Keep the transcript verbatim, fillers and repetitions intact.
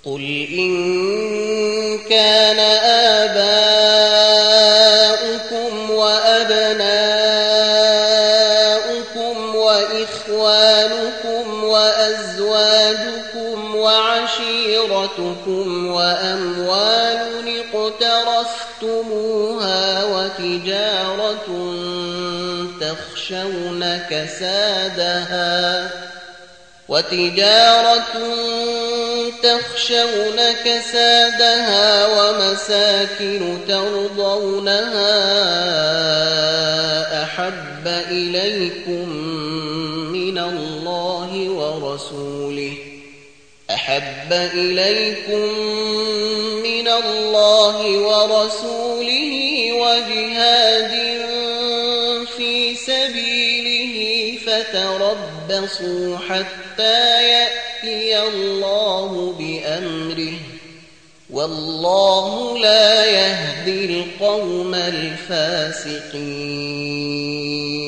قل إن كان آباؤكم وأبناؤكم وإخوانكم وأزواجكم وعشيرتكم وأموال اقترفتموها وتجارة تخشون كسادها وتجارة تخشون كسادها ومساكن ترضونها أحب إليكم من الله ورسوله أحب إليكم من الله ورسوله وجهاد في سبيله فتربصوا حتى يأتي الله بأمره والله لا يهدي القوم الفاسقين.